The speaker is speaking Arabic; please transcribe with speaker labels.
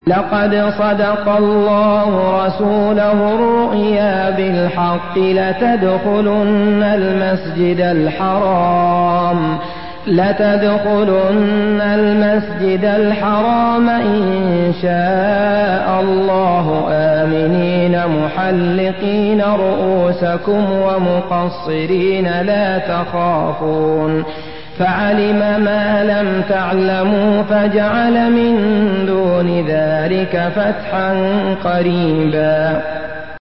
Speaker 1: لقد صدق الله رسوله الرؤيا بالحق لتدخلن المسجد الحرام إن شاء الله آمنين محلقين رؤوسكم ومقصرين لا تخافون فعلم ما لم تعلموا فجعل من دون ذلك فتحا قريبا